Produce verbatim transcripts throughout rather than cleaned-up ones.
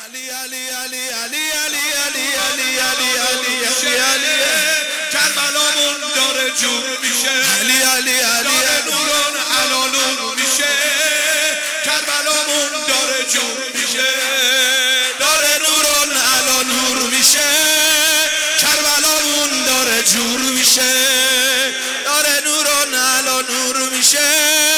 علی علی علی علی علی علی علی علی علی علی علی کربلامون داره جور میشه علی علی علی نوران علا نور میشه کربلامون داره جور میشه داره نوران علا نور میشه کربلامون داره جور میشه داره نوران علا نور میشه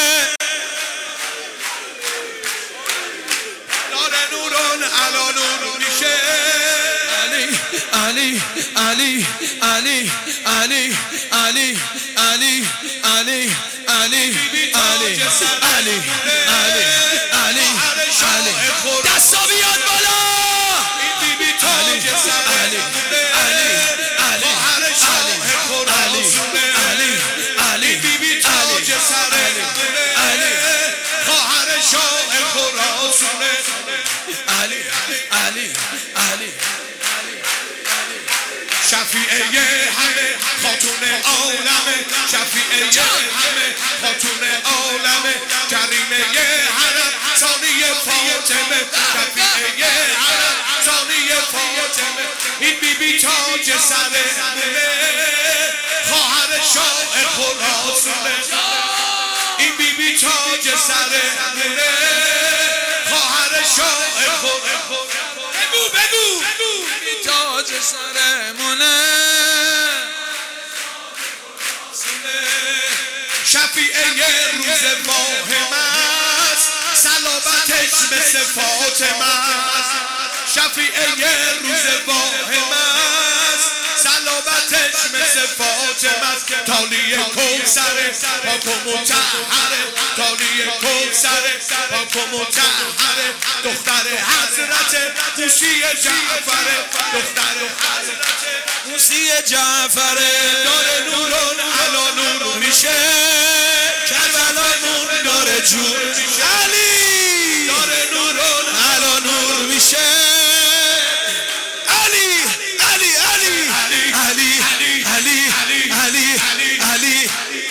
داره نوران علا نور میشه علی علی علی علی علی علی علی علی علی علی علی علی علی علی دستا بیاد بالا این بی بی تاج سر علی علی علی علی علی علی بی بی تاج سر علی خواهر شاه خراسونه علی علی علی شفیعه همه خاتون عالمه شفیعه همه خاتون عالمه کریمه حرم ثانی فاطمه شفیعه حرم ثانی فاطمه این بی بی تاج سرمونه خواهر شاه خراسونه این بی بی تاج سرمونه خواهر شاه خراسونه بگو بگو تاج سرمونه شفیعه روز واهم است صلابتش مثل فاطمه است شفیعه روز واهم است صلابتش مثل فاطمه است تالی کوثر پاک و مطهره تالی کوثر پاک و مطهره دختر حضرت موسی جعفر دختر حضرت موسی جعفر داره نوران علا نور میشه کربلامون داره جور میشه علی داره نوران علا نور میشه علی علی علی علی علی علی علی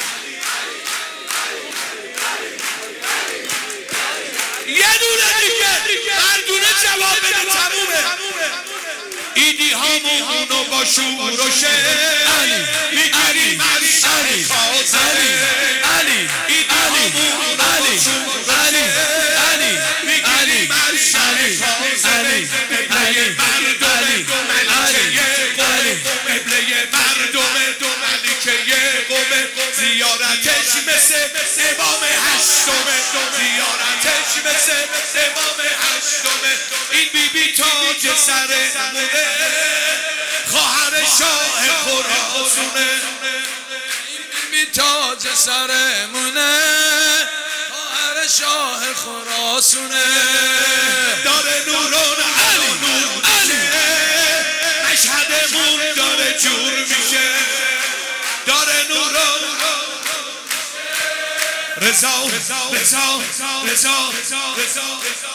یه دونه دیگه مردونه جواب بده تمومه ایدی همونو با شور و شعر میگیری مرشد خازره علی ایدی همونو با شور و شعر میگیری مرشد خازره قبله مردم ملکه قومه قبله مردم ملکه قومه زیارتش مثل امام هشتمه زیارتش مثل امام هشتمه این بی بی تاج سرمونه خواهر شاه خراسونه بی تاج سرمونه خواهر شاه خراسونه داره نوران علی نور علی مشهدمون داره جور میشه داره نوران رضا رضا رضا رضا رضا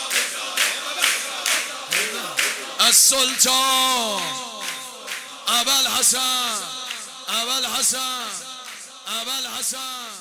السلطان ابوالحسن ابوالحسن ابوالحسن